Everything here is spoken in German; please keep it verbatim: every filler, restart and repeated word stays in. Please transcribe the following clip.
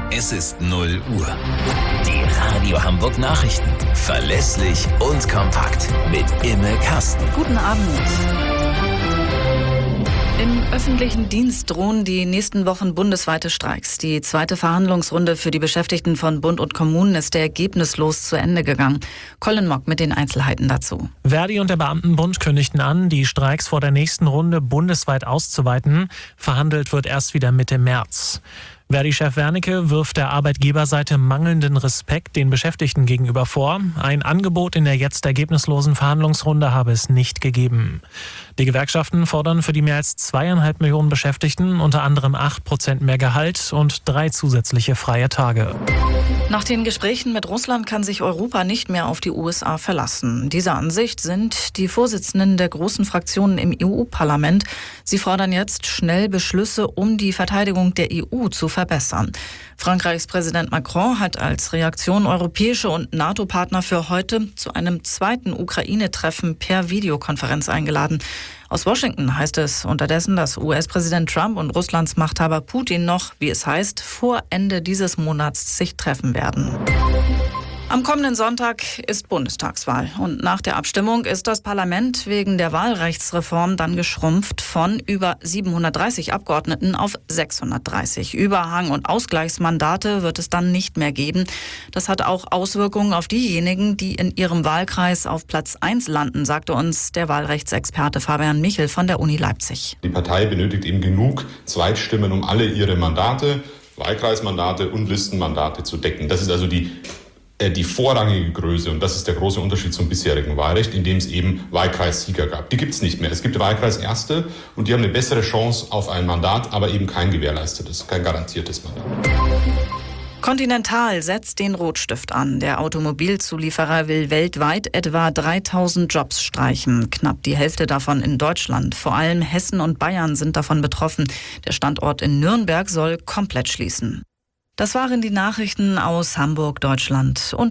Es ist null Uhr. Die Radio Hamburg Nachrichten. Verlässlich und kompakt. Mit Imme Kasten. Guten Abend. Im öffentlichen Dienst drohen die nächsten Wochen bundesweite Streiks. Die zweite Verhandlungsrunde für die Beschäftigten von Bund und Kommunen ist ergebnislos zu Ende gegangen. Colin Mock mit den Einzelheiten dazu. Verdi und der Beamtenbund kündigten an, die Streiks vor der nächsten Runde bundesweit auszuweiten. Verhandelt wird erst wieder Mitte März. Verdi-Chef Wernicke wirft der Arbeitgeberseite mangelnden Respekt den Beschäftigten gegenüber vor. Ein Angebot in der jetzt ergebnislosen Verhandlungsrunde habe es nicht gegeben. Die Gewerkschaften fordern für die mehr als zweieinhalb Millionen Beschäftigten unter anderem acht Prozent mehr Gehalt und drei zusätzliche freie Tage. Nach den Gesprächen mit Russland kann sich Europa nicht mehr auf die U S A verlassen. Dieser Ansicht sind die Vorsitzenden der großen Fraktionen im E U-Parlament. Sie fordern jetzt schnell Beschlüsse, um die Verteidigung der E U zu verbessern. Frankreichs Präsident Macron hat als Reaktion europäische und NATO-Partner für heute zu einem zweiten Ukraine-Treffen per Videokonferenz eingeladen. Aus Washington heißt es unterdessen, dass U S-Präsident Trump und Russlands Machthaber Putin noch, wie es heißt, vor Ende dieses Monats sich treffen werden. Am kommenden Sonntag ist Bundestagswahl und nach der Abstimmung ist das Parlament wegen der Wahlrechtsreform dann geschrumpft von über siebenhundertdreißig Abgeordneten auf sechshundertdreißig. Überhang- und Ausgleichsmandate wird es dann nicht mehr geben. Das hat auch Auswirkungen auf diejenigen, die in ihrem Wahlkreis auf Platz eins landen, sagte uns der Wahlrechtsexperte Fabian Michel von der Uni Leipzig. Die Partei benötigt eben genug Zweitstimmen, um alle ihre Mandate, Wahlkreismandate und Listenmandate zu decken. Das ist also die die vorrangige Größe, und das ist der große Unterschied zum bisherigen Wahlrecht, in dem es eben Wahlkreissieger gab. Die gibt es nicht mehr. Es gibt Wahlkreiserste und die haben eine bessere Chance auf ein Mandat, aber eben kein gewährleistetes, kein garantiertes Mandat. Continental setzt den Rotstift an. Der Automobilzulieferer will weltweit etwa dreitausend Jobs streichen. Knapp die Hälfte davon in Deutschland. Vor allem Hessen und Bayern sind davon betroffen. Der Standort in Nürnberg soll komplett schließen. Das waren die Nachrichten aus Hamburg, Deutschland und